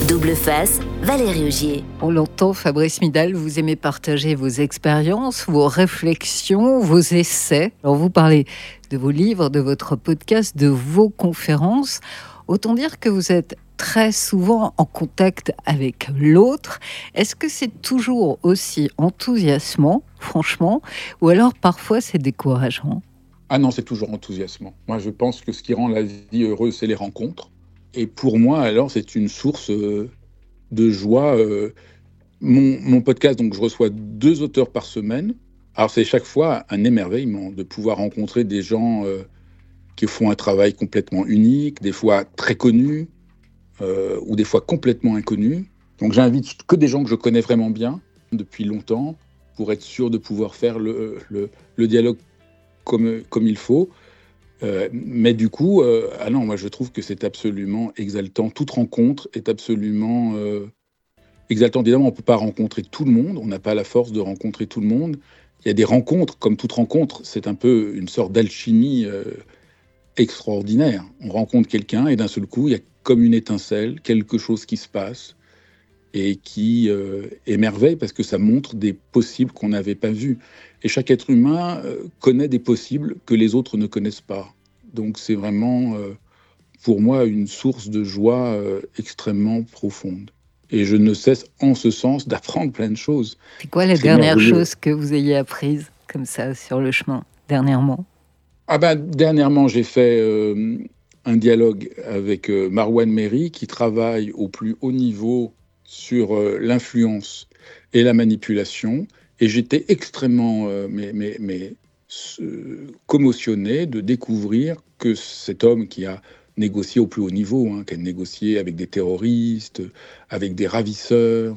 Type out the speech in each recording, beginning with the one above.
Double Face, Valérie Augier. On l'entend, Fabrice Midal, vous aimez partager vos expériences, vos réflexions, vos essais. Alors vous parlez de vos livres, de votre podcast, de vos conférences. Autant dire que vous êtes très souvent en contact avec l'autre. Est-ce que c'est toujours aussi enthousiasmant, franchement, ou alors parfois c'est décourageant ? Ah non, c'est toujours enthousiasmant. Moi, je pense que ce qui rend la vie heureuse, c'est les rencontres. Et pour moi, alors, c'est une source de joie. Mon podcast, donc, je reçois 2 auteurs par semaine. Alors, c'est chaque fois un émerveillement de pouvoir rencontrer des gens qui font un travail complètement unique, des fois très connus, ou des fois complètement inconnus. Donc, j'invite que des gens que je connais vraiment bien depuis longtemps pour être sûr de pouvoir faire le dialogue comme il faut. Mais du coup, moi je trouve que c'est absolument exaltant. Toute rencontre est absolument exaltante. Évidemment, on ne peut pas rencontrer tout le monde, on n'a pas la force de rencontrer tout le monde. Il y a des rencontres, comme toute rencontre, c'est un peu une sorte d'alchimie extraordinaire. On rencontre quelqu'un et d'un seul coup, il y a comme une étincelle, quelque chose qui se passe et qui émerveille parce que ça montre des possibles qu'on n'avait pas vus. Et chaque être humain connaît des possibles que les autres ne connaissent pas. Donc c'est vraiment, pour moi, une source de joie extrêmement profonde. Et je ne cesse, en ce sens, d'apprendre plein de choses. C'est quoi la dernière chose que vous ayez apprise, comme ça, sur le chemin, dernièrement ? Dernièrement, j'ai fait un dialogue avec Marwan Méry, qui travaille au plus haut niveau sur l'influence et la manipulation. Et j'étais extrêmement commotionné de découvrir que cet homme qui a négocié au plus haut niveau, qui a négocié avec des terroristes, avec des ravisseurs,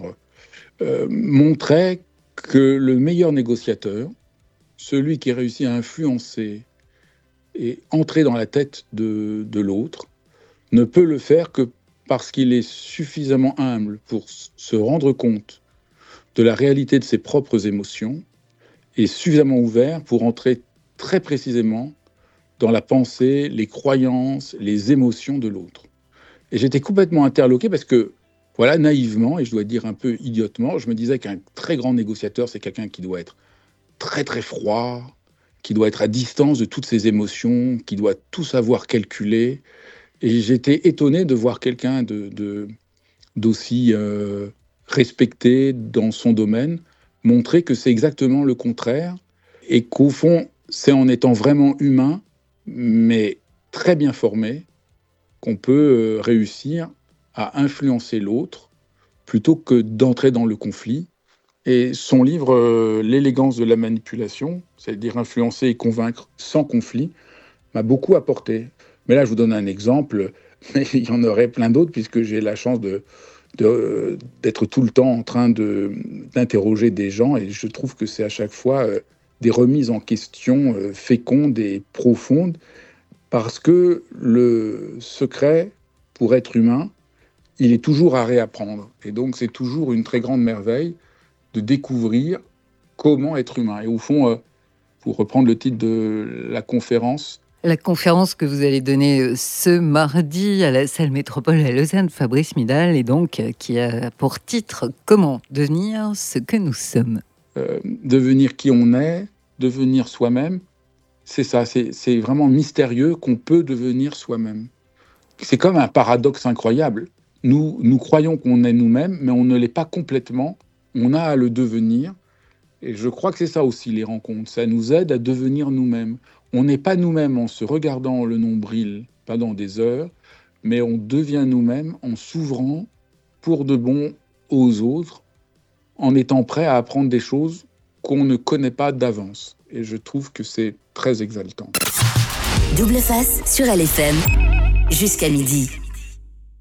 montrait que le meilleur négociateur, celui qui réussit à influencer et entrer dans la tête de l'autre, ne peut le faire que parce qu'il est suffisamment humble pour se rendre compte de la réalité de ses propres émotions et suffisamment ouvert pour entrer très précisément dans la pensée, les croyances, les émotions de l'autre. Et j'étais complètement interloqué parce que, voilà, naïvement, et je dois dire un peu idiotement, je me disais qu'un très grand négociateur, c'est quelqu'un qui doit être très très froid, qui doit être à distance de toutes ses émotions, qui doit tout savoir calculer. Et j'étais étonné de voir quelqu'un d'aussi respecté dans son domaine, montrer que c'est exactement le contraire et qu'au fond, c'est en étant vraiment humain, mais très bien formé, qu'on peut réussir à influencer l'autre plutôt que d'entrer dans le conflit. Et son livre « L'élégance de la manipulation », c'est-à-dire influencer et convaincre sans conflit, m'a beaucoup apporté. Mais là, je vous donne un exemple, mais il y en aurait plein d'autres puisque j'ai la chance d'être tout le temps en train d'interroger des gens et je trouve que c'est à chaque fois des remises en question fécondes et profondes parce que le secret pour être humain, il est toujours à réapprendre. Et donc, c'est toujours une très grande merveille de découvrir comment être humain. Et au fond, pour reprendre le titre de la conférence, la conférence que vous allez donner ce mardi à la salle Métropole à Lausanne, Fabrice Midal, et donc qui a pour titre « Comment devenir ce que nous sommes ». Devenir qui on est, devenir soi-même, c'est ça, c'est vraiment mystérieux qu'on peut devenir soi-même. C'est comme un paradoxe incroyable. Nous croyons qu'on est nous-mêmes, mais on ne l'est pas complètement. On a à le devenir. Et je crois que c'est ça aussi, les rencontres. Ça nous aide à devenir nous-mêmes. On n'est pas nous-mêmes en se regardant le nombril pendant des heures, mais on devient nous-mêmes en s'ouvrant pour de bon aux autres, en étant prêt à apprendre des choses qu'on ne connaît pas d'avance. Et je trouve que c'est très exaltant. Double Face sur LFM, jusqu'à midi.